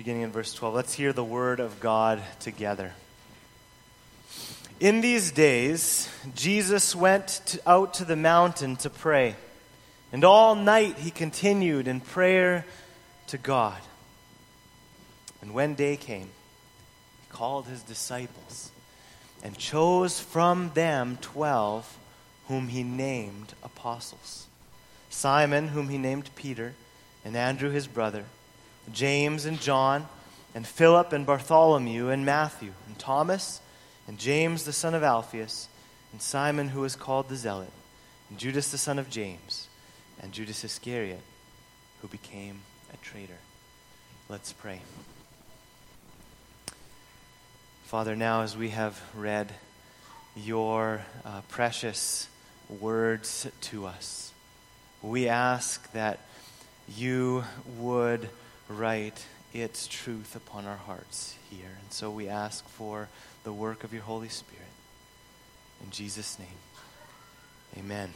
beginning in verse 12. Let's hear the word of God together. In these days, Jesus went out to the mountain to pray, and all night he continued in prayer to God. And when day came, he called his disciples and chose from them 12 whom he named apostles. Simon, whom he named Peter, and Andrew his brother, James and John, and Philip and Bartholomew and Matthew, and Thomas, and James the son of Alphaeus, and Simon who was called the Zealot, and Judas the son of James, and Judas Iscariot, who became a traitor. Let's pray. Father, now as we have read your precious words to us, we ask that you would write its truth upon our hearts here. And so we ask for the work of your Holy Spirit. In Jesus' name, amen.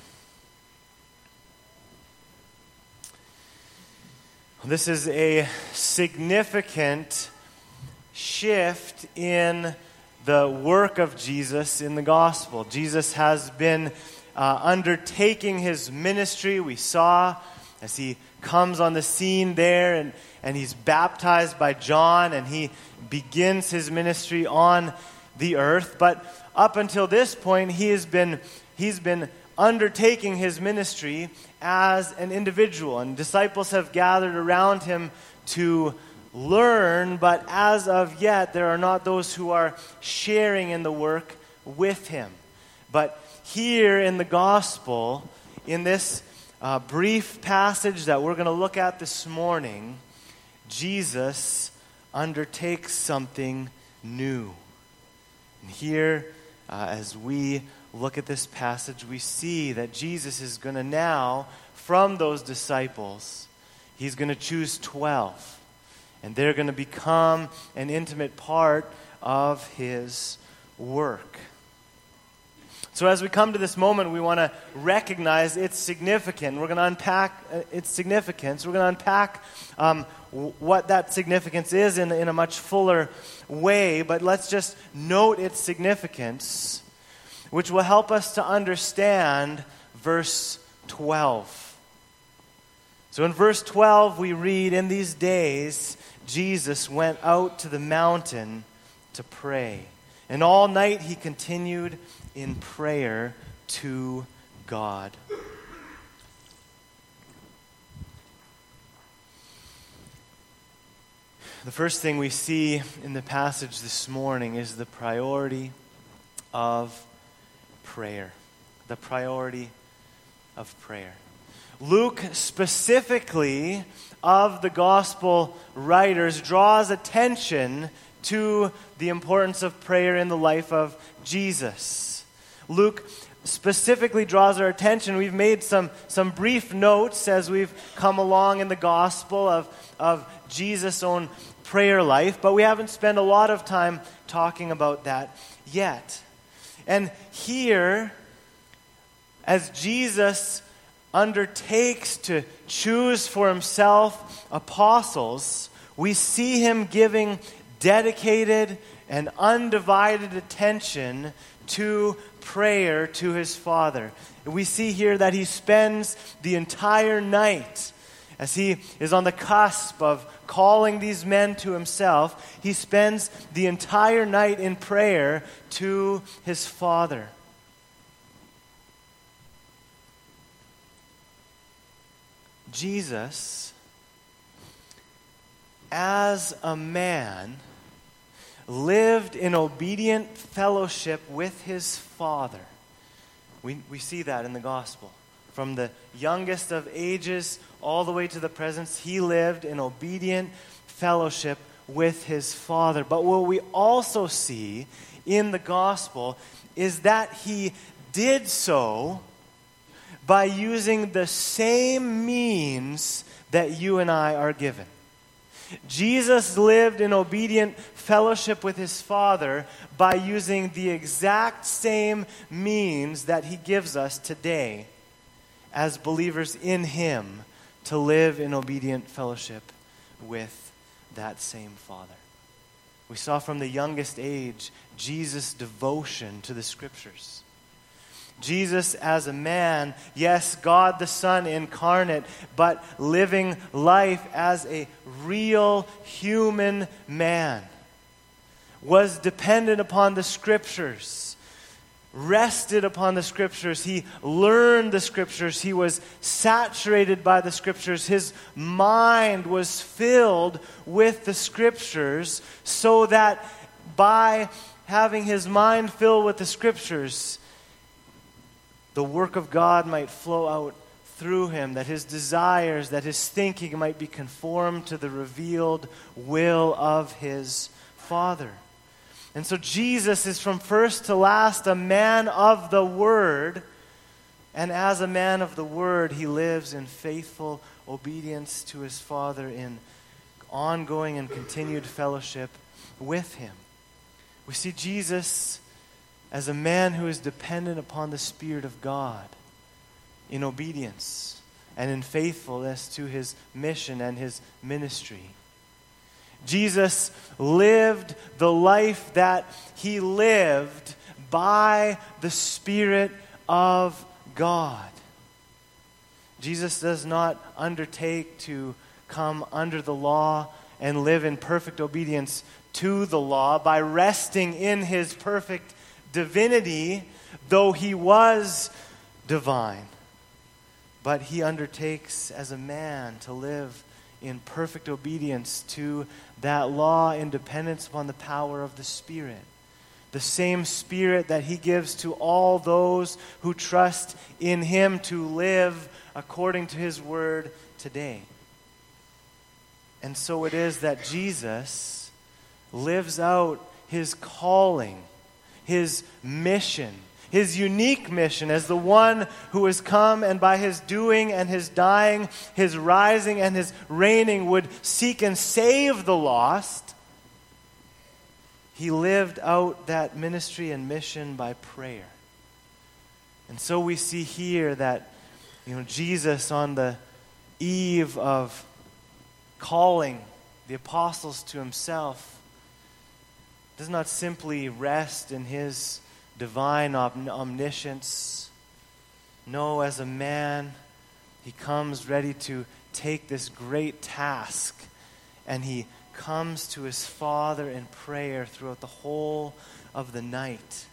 This is a significant shift in the work of Jesus in the gospel. Jesus has been undertaking his ministry. We saw as he comes on the scene there and he's baptized by John and he begins his ministry on the earth. But up until this point, he's been undertaking his ministry as an individual, and disciples have gathered around him to learn, but as of yet, there are not those who are sharing in the work with him. But here in the gospel, in this brief passage that we're going to look at this morning, Jesus undertakes something new. And here, as we look at this passage, we see that Jesus is going to now, from those disciples, he's going to choose 12. And they're going to become an intimate part of his work. So as we come to this moment, we want to recognize its significance. We're going to unpack its significance. We're going to unpack what that significance is in a much fuller way. But let's just note its significance, which will help us to understand verse 12. So in verse 12, we read, "In these days, Jesus went out to the mountain to pray. And all night he continued in prayer to God." The first thing we see in the passage this morning is the priority of prayer. The priority of prayer. Luke specifically of the gospel writers draws attention to the importance of prayer in the life of Jesus. Luke specifically draws our attention. We've made some brief notes as we've come along in the gospel of Jesus' own prayer life, but we haven't spent a lot of time talking about that yet. And here, as Jesus undertakes to choose for himself apostles, we see him giving dedicated and undivided attention to prayer to his Father. We see here that he spends the entire night, as he is on the cusp of calling these men to himself, he spends the entire night in prayer to his Father. Jesus, as a man, lived in obedient fellowship with his Father. We see that in the gospel. From the youngest of ages all the way to the present, he lived in obedient fellowship with his Father. But what we also see in the gospel is that he did so by using the same means that you and I are given. Jesus lived in obedient fellowship with his Father by using the exact same means that he gives us today as believers in him to live in obedient fellowship with that same Father. We saw from the youngest age Jesus' devotion to the Scriptures. Jesus as a man, yes, God the Son incarnate, but living life as a real human man, was dependent upon the Scriptures, rested upon the Scriptures. He learned the Scriptures. He was saturated by the Scriptures. His mind was filled with the Scriptures, so that by having his mind filled with the Scriptures, the work of God might flow out through him, that his desires, that his thinking might be conformed to the revealed will of his Father. And so Jesus is from first to last a man of the Word, and as a man of the Word, he lives in faithful obedience to his Father, in ongoing and continued fellowship with him. We see Jesus as a man who is dependent upon the Spirit of God in obedience and in faithfulness to his mission and his ministry. Jesus lived the life that he lived by the Spirit of God. Jesus does not undertake to come under the law and live in perfect obedience to the law by resting in his perfect divinity, though he was divine. But he undertakes as a man to live in perfect obedience to that law in dependence upon the power of the Spirit. The same Spirit that he gives to all those who trust in him to live according to his word today. And so it is that Jesus lives out his calling, his mission, his unique mission as the one who has come and by his doing and his dying, his rising and his reigning would seek and save the lost. He lived out that ministry and mission by prayer. And so we see here that, Jesus on the eve of calling the apostles to himself does not simply rest in his divine omniscience. No, as a man, he comes ready to take this great task, and he comes to his Father in prayer throughout the whole of the night.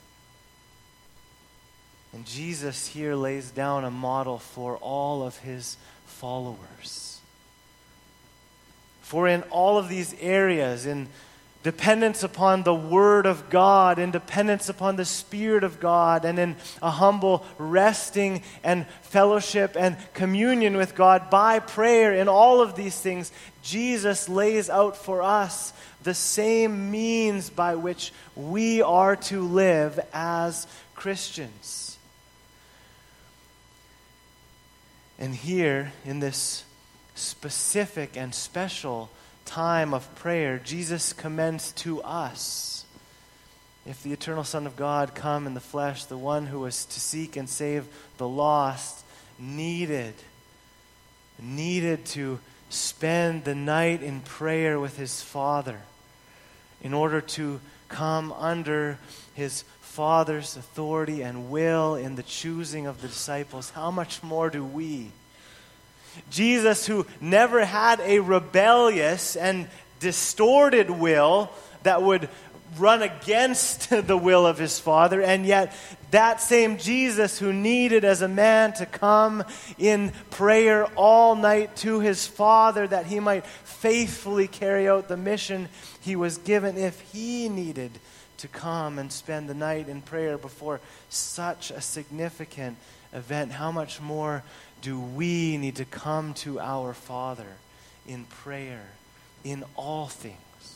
And Jesus here lays down a model for all of his followers. For in all of these areas, in dependence upon the Word of God, in dependence upon the Spirit of God, and in a humble resting and fellowship and communion with God by prayer, in all of these things, Jesus lays out for us the same means by which we are to live as Christians. And here, in this specific and special time of prayer, Jesus commends to us, if the eternal Son of God come in the flesh, the one who was to seek and save the lost, needed to spend the night in prayer with his Father in order to come under his Father's authority and will in the choosing of the disciples. How much more do we? Jesus, who never had a rebellious and distorted will that would run against the will of his Father, and yet that same Jesus who needed as a man to come in prayer all night to his Father that he might faithfully carry out the mission he was given, if he needed to come and spend the night in prayer before such a significant event, how much more do we need to come to our Father in prayer in all things?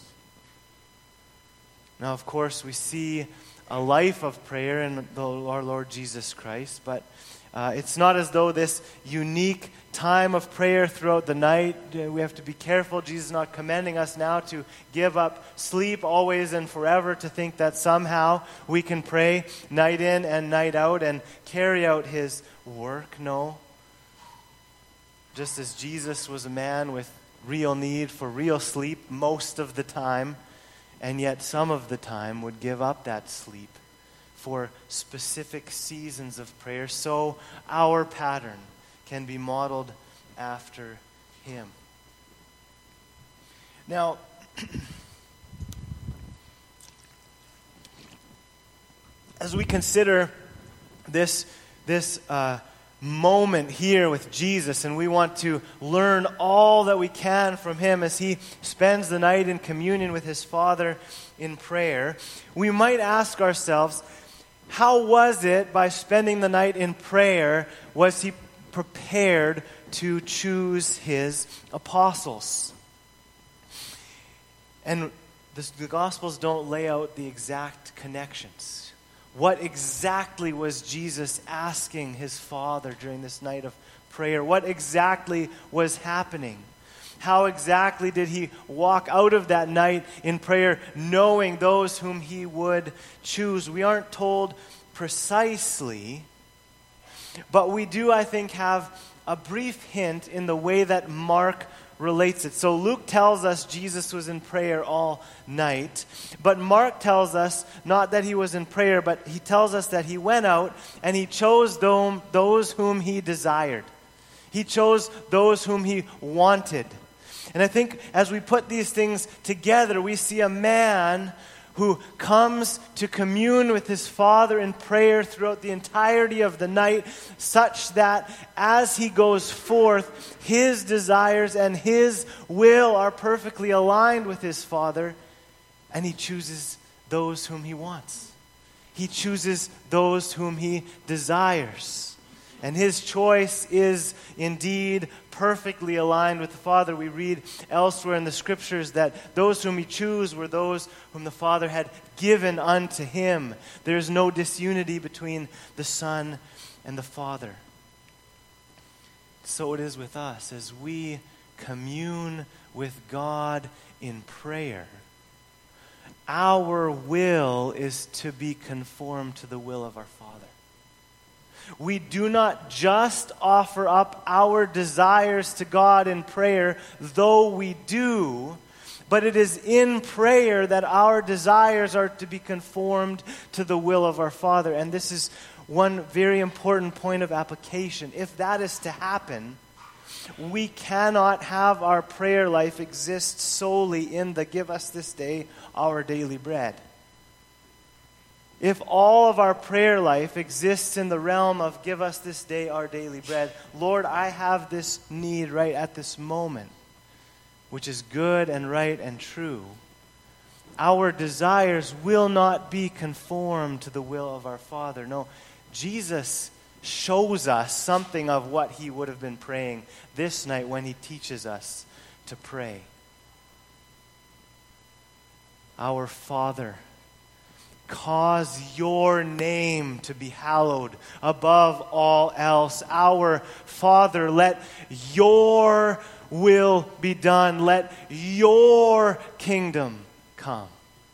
Now, of course, we see a life of prayer in our Lord Jesus Christ, but it's not as though this unique time of prayer throughout the night, we have to be careful. Jesus is not commending us now to give up sleep always and forever, to think that somehow we can pray night in and night out and carry out his work. No. Just as Jesus was a man with real need for real sleep most of the time, and yet some of the time would give up that sleep for specific seasons of prayer, so our pattern can be modeled after him. Now, as we consider this moment here with Jesus, and we want to learn all that we can from him as he spends the night in communion with his Father in prayer, we might ask ourselves, how was it by spending the night in prayer was he prepared to choose his apostles? And the Gospels don't lay out the exact connections. What exactly was Jesus asking his Father during this night of prayer? What exactly was happening? How exactly did he walk out of that night in prayer knowing those whom he would choose? We aren't told precisely, but we do, I think, have a brief hint in the way that Mark relates it. So Luke tells us Jesus was in prayer all night, but Mark tells us not that he was in prayer, but he tells us that he went out and he chose those whom he desired. He chose those whom he wanted. And I think as we put these things together, we see a man who comes to commune with his Father in prayer throughout the entirety of the night, such that as he goes forth, his desires and his will are perfectly aligned with his Father, and he chooses those whom he wants. He chooses those whom he desires. And his choice is indeed perfectly aligned with the Father. We read elsewhere in the Scriptures that those whom he chose were those whom the Father had given unto him. There is no disunity between the Son and the Father. So it is with us as we commune with God in prayer. Our will is to be conformed to the will of our Father. We do not just offer up our desires to God in prayer, though we do, but it is in prayer that our desires are to be conformed to the will of our Father. And this is one very important point of application. If that is to happen, we cannot have our prayer life exist solely in the give us this day our daily bread. If all of our prayer life exists in the realm of give us this day our daily bread, Lord, I have this need right at this moment, which is good and right and true, our desires will not be conformed to the will of our Father. No, Jesus shows us something of what he would have been praying this night when he teaches us to pray. Our Father, cause your name to be hallowed above all else. Our Father, let your will be done. Let your kingdom come.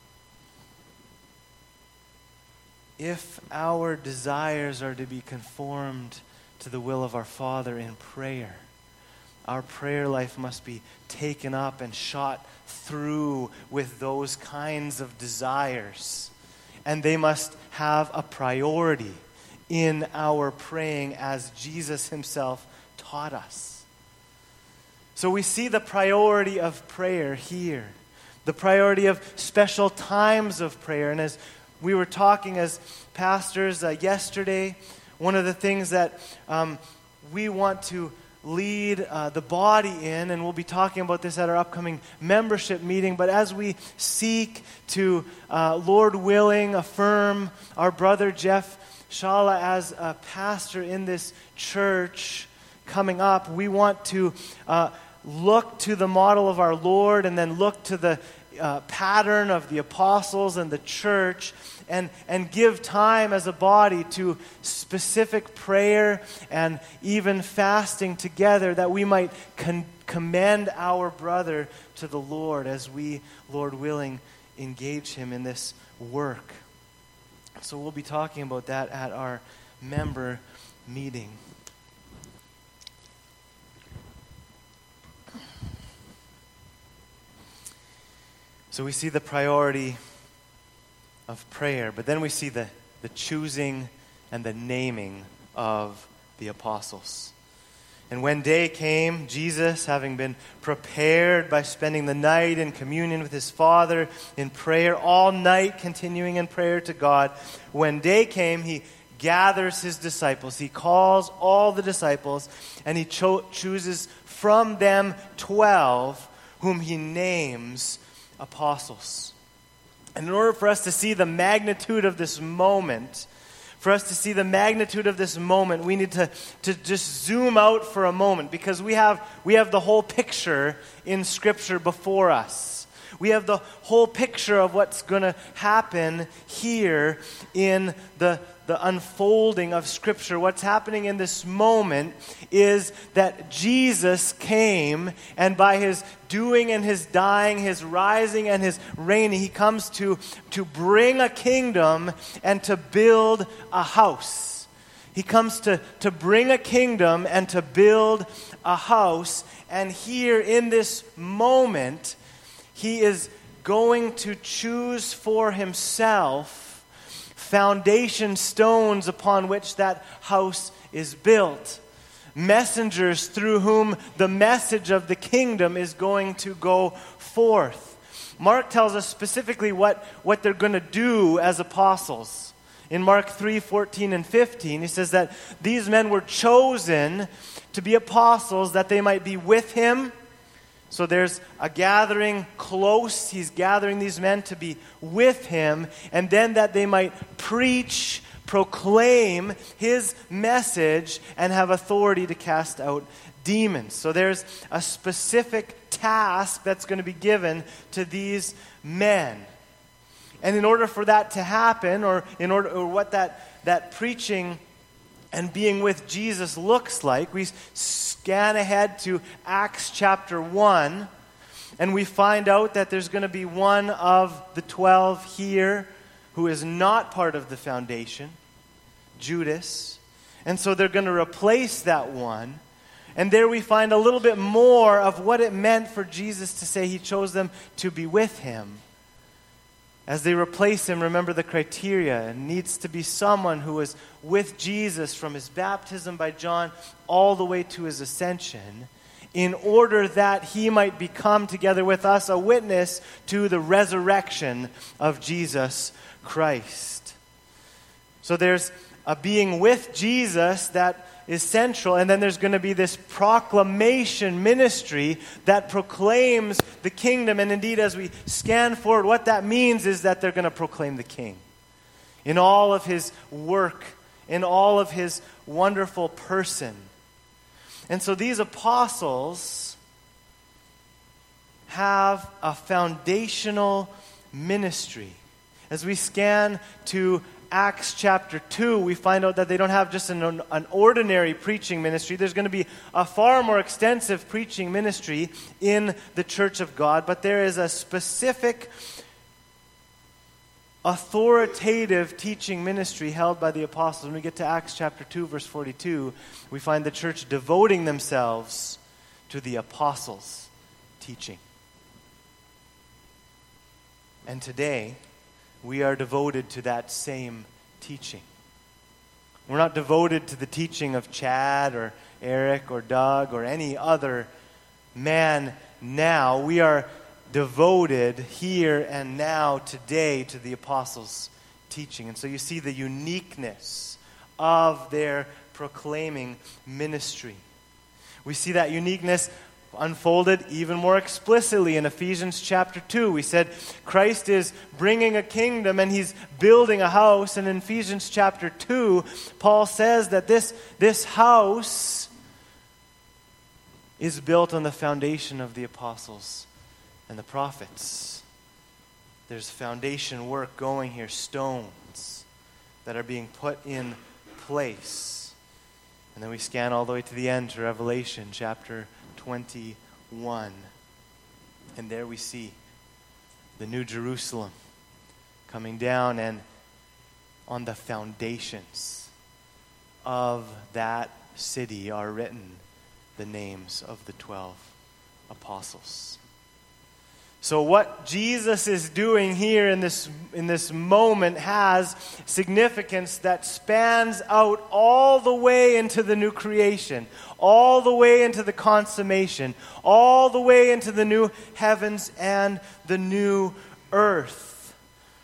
If our desires are to be conformed to the will of our Father in prayer, our prayer life must be taken up and shot through with those kinds of desires. And they must have a priority in our praying as Jesus himself taught us. So we see the priority of prayer here. The priority of special times of prayer. And as we were talking as pastors yesterday, one of the things that we want to lead the body in, and we'll be talking about this at our upcoming membership meeting, but as we seek to, Lord willing, affirm our brother Jeff Shala as a pastor in this church coming up, we want to look to the model of our Lord and then look to the pattern of the apostles and the church and give time as a body to specific prayer and even fasting together that we might commend our brother to the Lord as we, Lord willing, engage him in this work. So we'll be talking about that at our member meeting. So we see the priority of prayer, but then we see the choosing and the naming of the apostles. And when day came, Jesus, having been prepared by spending the night in communion with his Father in prayer, all night continuing in prayer to God, when day came, he gathers his disciples. He calls all the disciples, and he chooses from them 12, whom he names apostles. And in order for us to see the magnitude of this moment, we need to just zoom out for a moment, because we have the whole picture in Scripture before us. We have the whole picture of what's going to happen here in the unfolding of Scripture. What's happening in this moment is that Jesus came, and by his doing and his dying, his rising and his reigning, he comes to bring a kingdom and to build a house. He comes to bring a kingdom and to build a house. And here in this moment, he is going to choose for himself foundation stones upon which that house is built. Messengers through whom the message of the kingdom is going to go forth. Mark tells us specifically what they're going to do as apostles. In Mark 3:14 and 15, he says that these men were chosen to be apostles that they might be with him. So there's a gathering close. He's gathering these men to be with him, and then that they might preach, proclaim his message, and have authority to cast out demons. So there's a specific task that's going to be given to these men. And in order for that to happen, or what that preaching and being with Jesus looks like, we scan ahead to Acts chapter 1, and we find out that there's going to be one of the 12 here who is not part of the foundation, Judas. And so they're going to replace that one. And there we find a little bit more of what it meant for Jesus to say he chose them to be with him. As they replace him, remember the criteria. It needs to be someone who was with Jesus from his baptism by John all the way to his ascension, in order that he might become, together with us, a witness to the resurrection of Jesus Christ. So there's a being with Jesus that is central, and then there's going to be this proclamation ministry that proclaims the kingdom. And indeed, as we scan forward, what that means is that they're going to proclaim the King in all of his work, in all of his wonderful person. And so these apostles have a foundational ministry. As we scan to Acts chapter 2, we find out that they don't have just an ordinary preaching ministry. There's going to be a far more extensive preaching ministry in the church of God, but there is a specific authoritative teaching ministry held by the apostles. When we get to Acts chapter 2, verse 42, we find the church devoting themselves to the apostles' teaching. And today, we are devoted to that same teaching. We're not devoted to the teaching of Chad or Eric or Doug or any other man now. We are devoted here and now today to the apostles' teaching. And so you see the uniqueness of their proclaiming ministry. We see that uniqueness unfolded even more explicitly in Ephesians chapter 2. We said Christ is bringing a kingdom and he's building a house. And in Ephesians chapter 2, Paul says that this house is built on the foundation of the apostles and the prophets. There's foundation work going here, stones that are being put in place. And then we scan all the way to the end to Revelation chapter 21. And there we see the New Jerusalem coming down, and on the foundations of that city are written the names of the 12 apostles. So what Jesus is doing here in this moment has significance that spans out all the way into the new creation, all the way into the consummation, all the way into the new heavens and the new earth.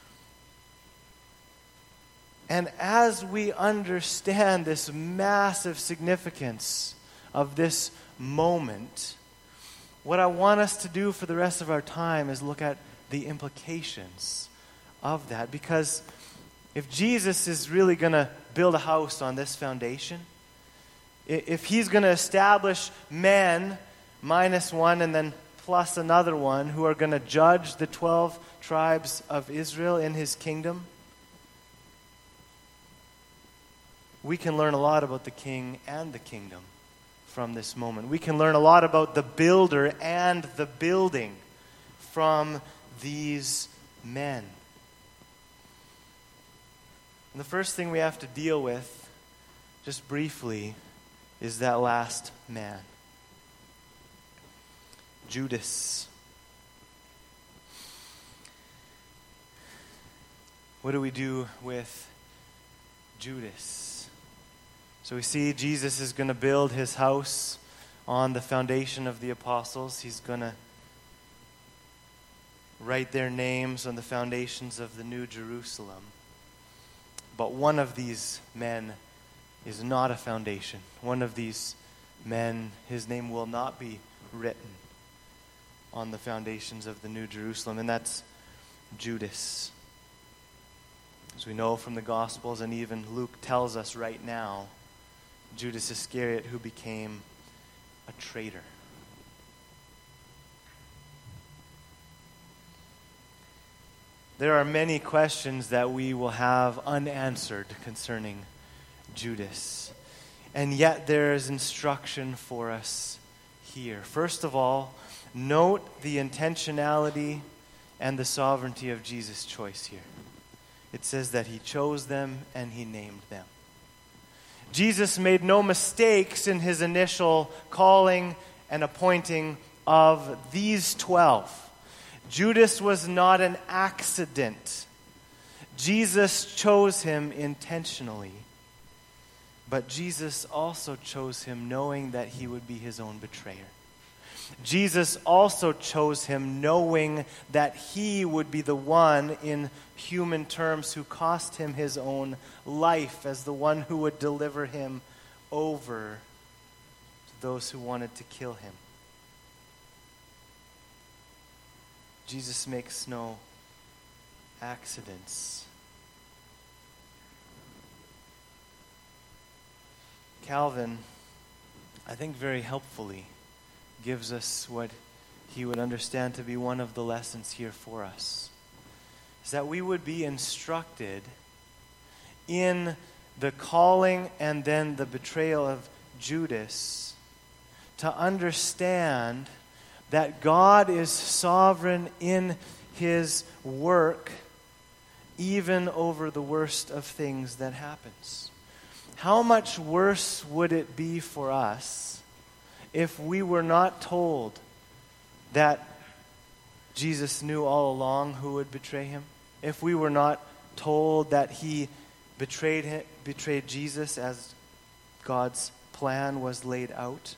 And as we understand this massive significance of this moment, what I want us to do for the rest of our time is look at the implications of that. Because if Jesus is really going to build a house on this foundation, if he's going to establish men minus one and then plus another one who are going to judge the 12 tribes of Israel in his kingdom, we can learn a lot about the king and the kingdom from this moment. We can learn a lot about the builder and the building from these men. And the first thing we have to deal with, just briefly, is that last man, Judas. What do we do with Judas? So we see Jesus is going to build his house on the foundation of the apostles. He's going to write their names on the foundations of the New Jerusalem. But one of these men is not a foundation. One of these men, his name will not be written on the foundations of the New Jerusalem, and that's Judas. As we know from the Gospels, and even Luke tells us right now, Judas Iscariot, who became a traitor. There are many questions that we will have unanswered concerning Judas. And yet there is instruction for us here. First of all, note the intentionality and the sovereignty of Jesus' choice here. It says that he chose them and he named them. Jesus made no mistakes in his initial calling and appointing of these 12. Judas was not an accident. Jesus chose him intentionally. But Jesus also chose him knowing that he would be his own betrayer. Jesus also chose him knowing that he would be the one, in human terms, who cost him his own life as the one who would deliver him over to those who wanted to kill him. Jesus makes no accidents. Calvin, I think very helpfully, gives us what he would understand to be one of the lessons here for us. Is that we would be instructed in the calling and then the betrayal of Judas to understand that God is sovereign in his work, even over the worst of things that happens. How much worse would it be for us if we were not told that Jesus knew all along who would betray him? If we were not told that he betrayed Jesus as God's plan was laid out?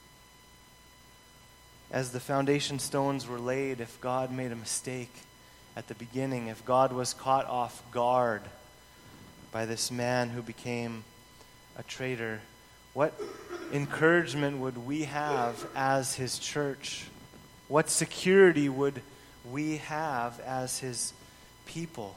As the foundation stones were laid, if God made a mistake at the beginning, if God was caught off guard by this man who became a traitor, what encouragement would we have as his church? What security would we have as his people?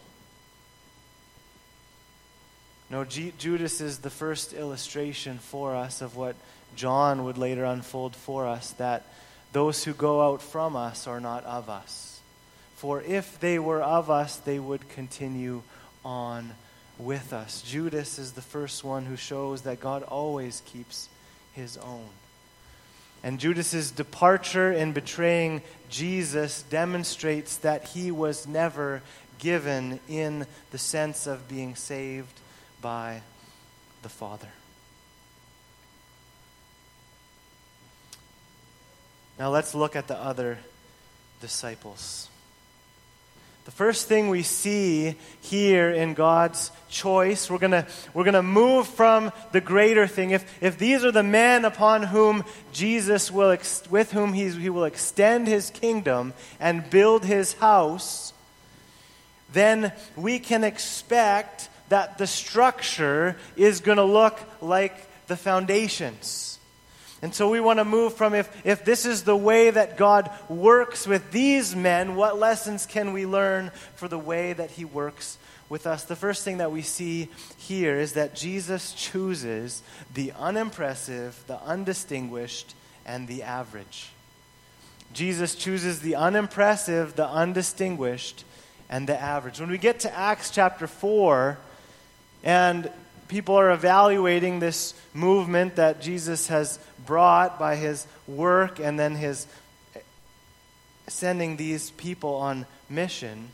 No, Judas is the first illustration for us of what John would later unfold for us, that those who go out from us are not of us. For if they were of us, they would continue on with us. Judas is the first one who shows that God always keeps his own. And Judas's departure in betraying Jesus demonstrates that he was never given in the sense of being saved by the Father. Now let's look at the other disciples. The first thing we see here in God's choice, we're gonna move from the greater thing. If these are the men upon whom Jesus will, with whom he will extend his kingdom and build his house, then we can expect that the structure is going to look like the foundations. And so we want to move from if this is the way that God works with these men, what lessons can we learn for the way that he works with us? The first thing that we see here is that Jesus chooses the unimpressive, the undistinguished, and the average. Jesus chooses the unimpressive, the undistinguished, and the average. When we get to Acts chapter 4, and people are evaluating this movement that Jesus has brought by his work and then his sending these people on mission,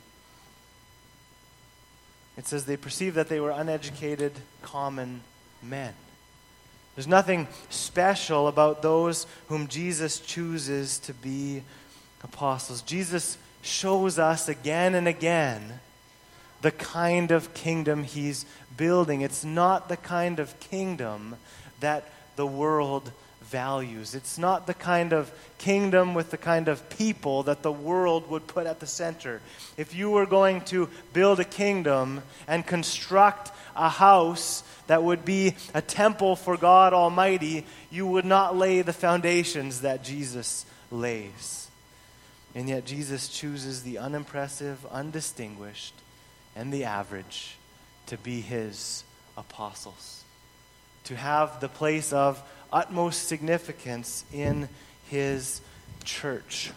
it says they perceived that they were uneducated, common men. There's nothing special about those whom Jesus chooses to be apostles. Jesus shows us again and again the kind of kingdom he's building. It's not the kind of kingdom that the world values. It's not the kind of kingdom with the kind of people that the world would put at the center. If you were going to build a kingdom and construct a house that would be a temple for God Almighty, you would not lay the foundations that Jesus lays. And yet Jesus chooses the unimpressive, undistinguished, and the average to be his apostles, to have the place of utmost significance in his church.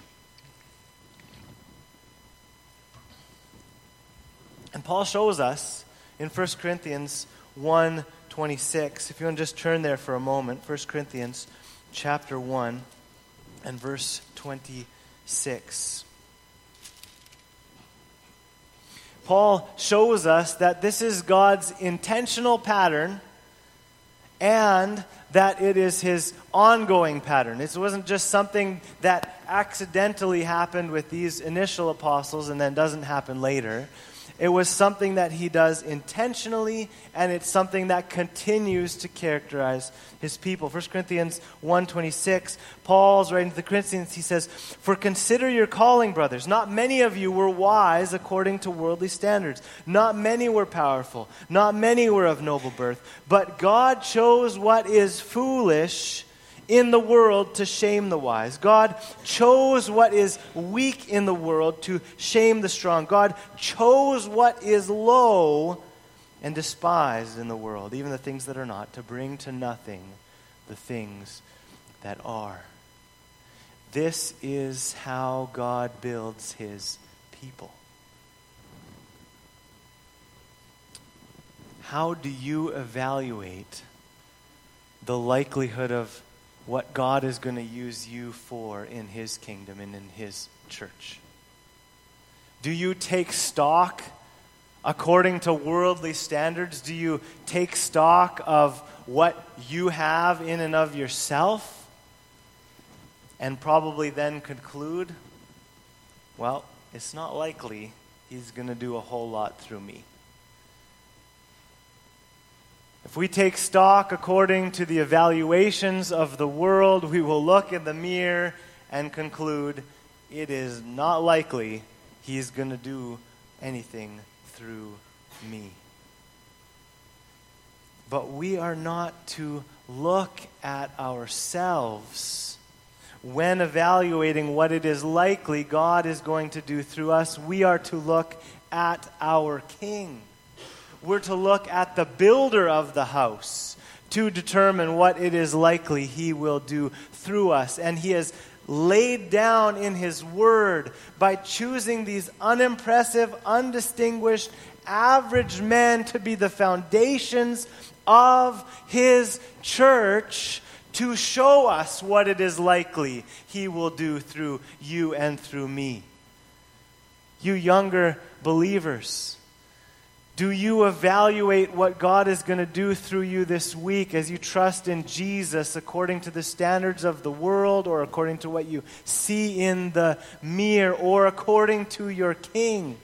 And Paul shows us in 1 Corinthians 1:26. If you want to just turn there for a moment, 1 Corinthians chapter 1 and verse 26. Paul shows us that this is God's intentional pattern and that it is his ongoing pattern. It wasn't just something that accidentally happened with these initial apostles and then doesn't happen later. It was something that he does intentionally, and it's something that continues to characterize his people. 1 Corinthians 1:26, Paul's writing to the Corinthians, he says, "For consider your calling, brothers. Not many of you were wise according to worldly standards. Not many were powerful. Not many were of noble birth. But God chose what is foolish in the world to shame the wise. God chose what is weak in the world to shame the strong. God chose what is low and despised in the world, even the things that are not, to bring to nothing the things that are." This is how God builds his people. How do you evaluate the likelihood of what God is going to use you for in his kingdom and in his church? Do you take stock according to worldly standards? Do you take stock of what you have in and of yourself and probably then conclude, well, it's not likely he's going to do a whole lot through me? If we take stock according to the evaluations of the world, we will look in the mirror and conclude it is not likely he's going to do anything through me. But we are not to look at ourselves when evaluating what it is likely God is going to do through us. We are to look at our King. We're to look at the builder of the house to determine what it is likely he will do through us. And he has laid down in his word by choosing these unimpressive, undistinguished, average men to be the foundations of his church to show us what it is likely he will do through you and through me. You younger believers, Do you evaluate what God is going to do through you this week as you trust in Jesus according to the standards of the world, or according to what you see in the mirror, or according to your King?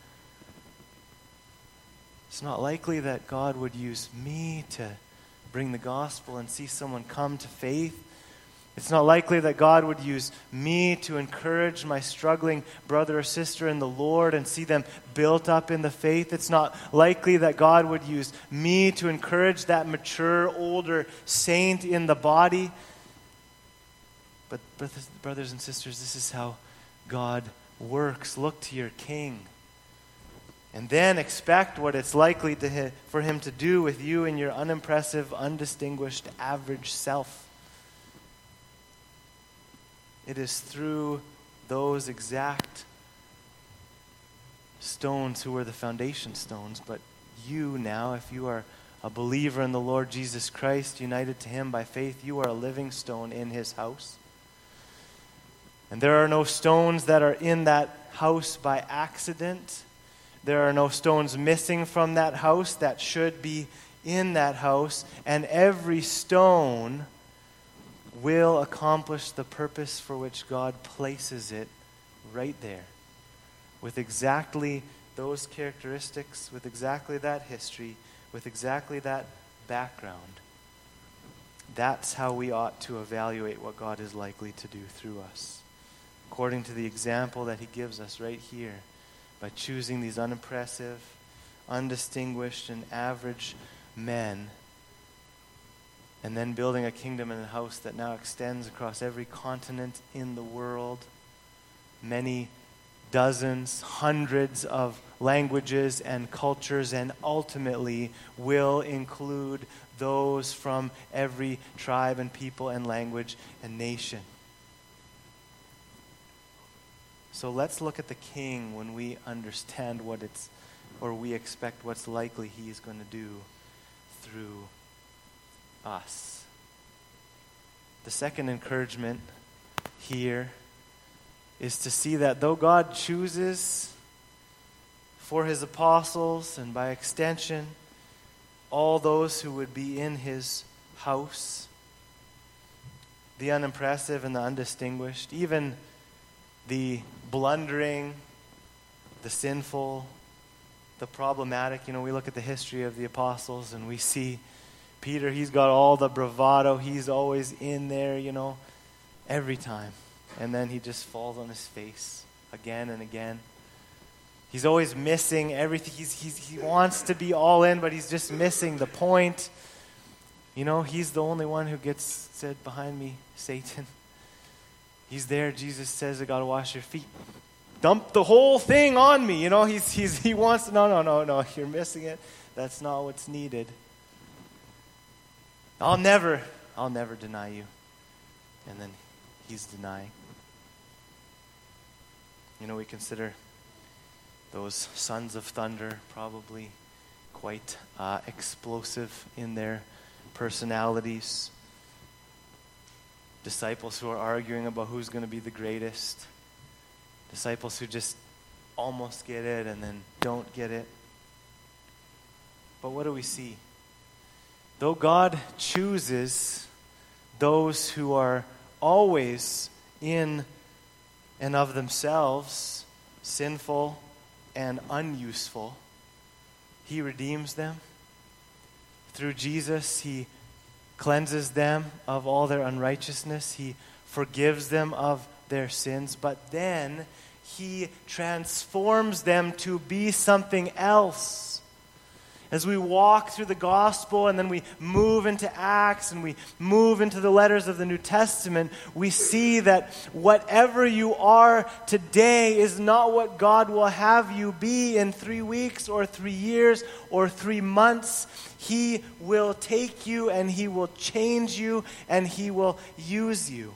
It's not likely that God would use me to bring the gospel and see someone come to faith. It's not likely that God would use me to encourage my struggling brother or sister in the Lord and see them built up in the faith. It's not likely that God would use me to encourage that mature, older saint in the body. But brothers and sisters, this is how God works. Look to your King. And then expect what it's likely for him to do with you and your unimpressive, undistinguished, average self. It is through those exact stones who were the foundation stones. But you now, if you are a believer in the Lord Jesus Christ, united to him by faith, you are a living stone in his house. And there are no stones that are in that house by accident. There are no stones missing from that house that should be in that house. And every stone will accomplish the purpose for which God places it right there, with exactly those characteristics, with exactly that history, with exactly that background. That's how we ought to evaluate what God is likely to do through us, according to the example that he gives us right here, by choosing these unimpressive, undistinguished, and average men, and then building a kingdom and a house that now extends across every continent in the world, many dozens, hundreds of languages and cultures, and ultimately will include those from every tribe and people and language and nation. So let's look at the King when we understand we expect what's likely he is going to do through us. The second encouragement here is to see that though God chooses for his apostles, and by extension all those who would be in his house, the unimpressive and the undistinguished, even the blundering, the sinful, the problematic. We look at the history of the apostles and we see Peter, he's got all the bravado. He's always in there, every time. And then he just falls on his face again and again. He's always missing everything. He wants to be all in, but he's just missing the point. He's the only one who gets said, "Behind me, Satan." He's there. Jesus says, "I got to wash your feet." Dump the whole thing on me. He wants to, no, you're missing it. That's not what's needed. I'll never deny you. And then he's denying. We consider those sons of thunder probably quite explosive in their personalities. Disciples who are arguing about who's going to be the greatest. Disciples who just almost get it and then don't get it. But what do we see? Though God chooses those who are always in and of themselves sinful and unuseful, he redeems them. Through Jesus, he cleanses them of all their unrighteousness. He forgives them of their sins. But then he transforms them to be something else. As we walk through the gospel and then we move into Acts and we move into the letters of the New Testament, we see that whatever you are today is not what God will have you be in 3 weeks or 3 years or 3 months. He will take you and he will change you and he will use you.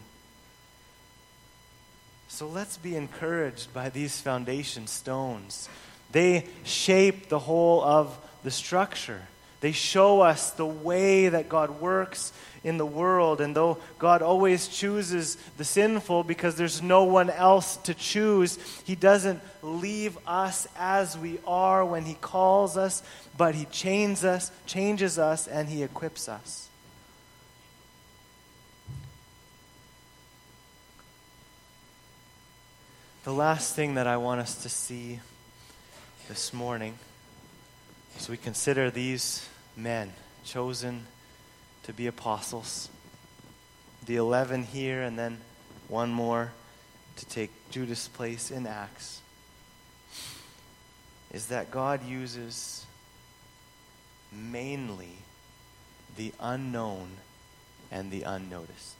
So let's be encouraged by these foundation stones. They shape the whole of the structure. They show us the way that God works in the world. And though God always chooses the sinful because there's no one else to choose, He doesn't leave us as we are when He calls us, but He changes us, and He equips us. The last thing that I want us to see this morning as we consider these men chosen to be apostles, the 11 here and then one more to take Judas' place in Acts, is that God uses mainly the unknown and the unnoticed.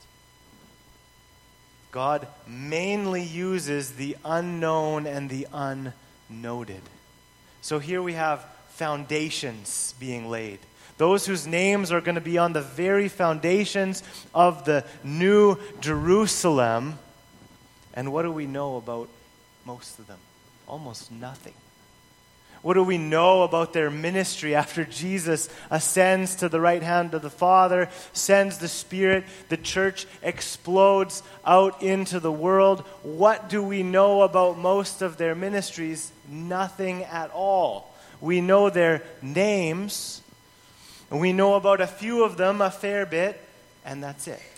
God mainly uses the unknown and the unnoted. So here we have foundations being laid. Those whose names are going to be on the very foundations of the new Jerusalem. And what do we know about most of them? Almost nothing. What do we know about their ministry after Jesus ascends to the right hand of the Father, sends the Spirit, the church explodes out into the world? What do we know about most of their ministries? Nothing at all. We know their names, and we know about a few of them a fair bit, and that's it.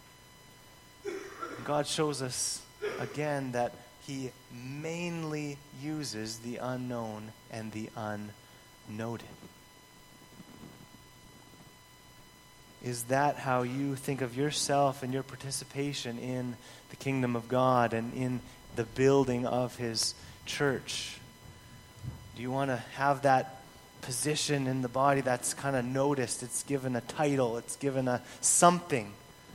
God shows us again that He mainly uses the unknown and the unnoted. Is that how you think of yourself and your participation in the kingdom of God and in the building of His church? Do you want to have that position in the body that's kind of noticed? It's given a title. It's given a something.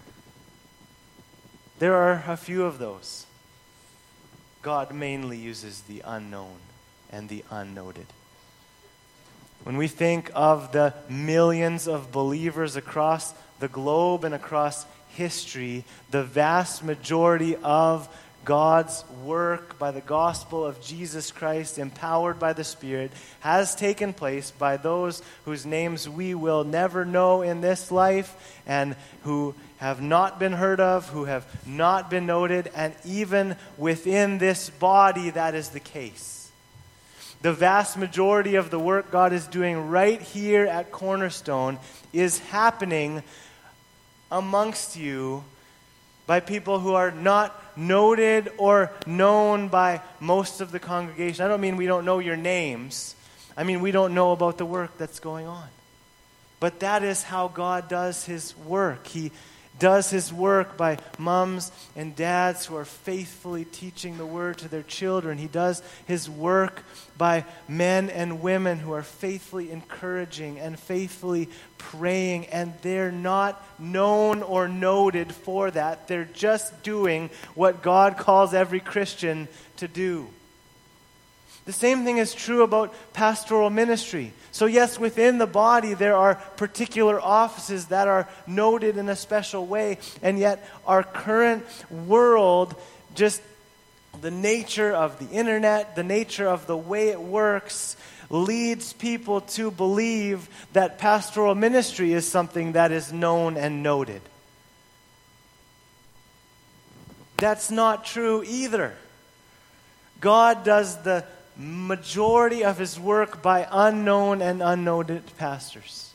There are a few of those. God mainly uses the unknown and the unnoted. When we think of the millions of believers across the globe and across history, the vast majority of God's work by the gospel of Jesus Christ, empowered by the Spirit, has taken place by those whose names we will never know in this life and who have not been heard of, who have not been noted, and even within this body that is the case. The vast majority of the work God is doing right here at Cornerstone is happening amongst you by people who are not noted or known by most of the congregation. I don't mean we don't know your names. I mean we don't know about the work that's going on. But that is how God does His work. He does His work by moms and dads who are faithfully teaching the Word to their children. He does His work by men and women who are faithfully encouraging and faithfully praying, and they're not known or noted for that. They're just doing what God calls every Christian to do. The same thing is true about pastoral ministry. So yes, within the body there are particular offices that are noted in a special way, and yet our current world, just the nature of the internet, the nature of the way it works, leads people to believe that pastoral ministry is something that is known and noted. That's not true either. God does the majority of His work by unknown and unnoted pastors.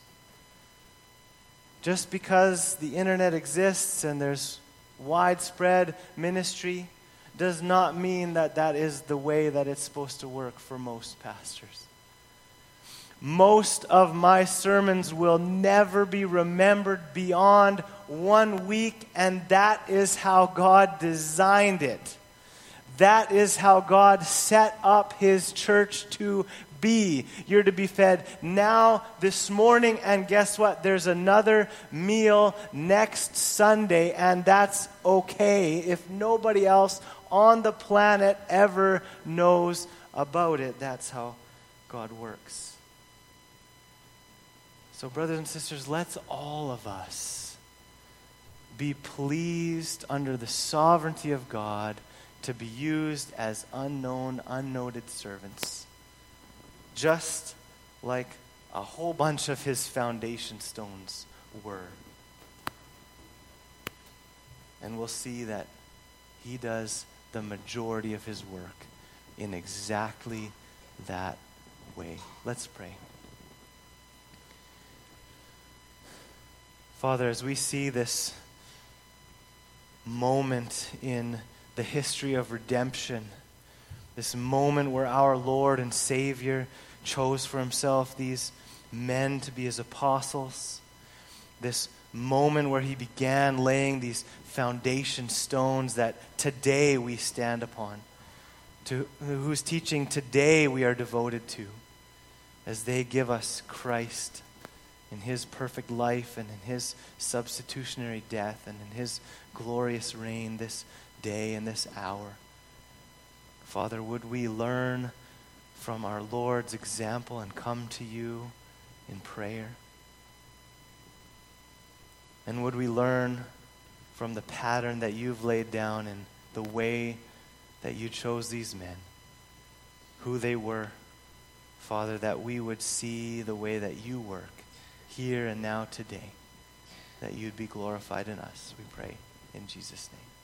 Just because the internet exists and there's widespread ministry does not mean that that is the way that it's supposed to work for most pastors. Most of my sermons will never be remembered beyond 1 week, and that is how God designed it. That is how God set up His church to be. You're to be fed now, this morning, and guess what? There's another meal next Sunday, and that's okay if nobody else on the planet ever knows about it. That's how God works. So, brothers and sisters, let's all of us be pleased under the sovereignty of God to be used as unknown, unnoted servants. Just like a whole bunch of his foundation stones were. And we'll see that he does the majority of his work in exactly that way. Let's pray. Father, as we see this moment in the history of redemption, this moment where our Lord and Savior chose for himself these men to be his apostles, this moment where he began laying these foundation stones that today we stand upon, to whose teaching today we are devoted to, as they give us Christ in his perfect life and in his substitutionary death and in his glorious reign this day and this hour. Father, would we learn from our Lord's example and come to you in prayer? And would we learn from the pattern that you've laid down and the way that you chose these men, who they were, Father, that we would see the way that you work here and now today, that you'd be glorified in us, we pray in Jesus' name.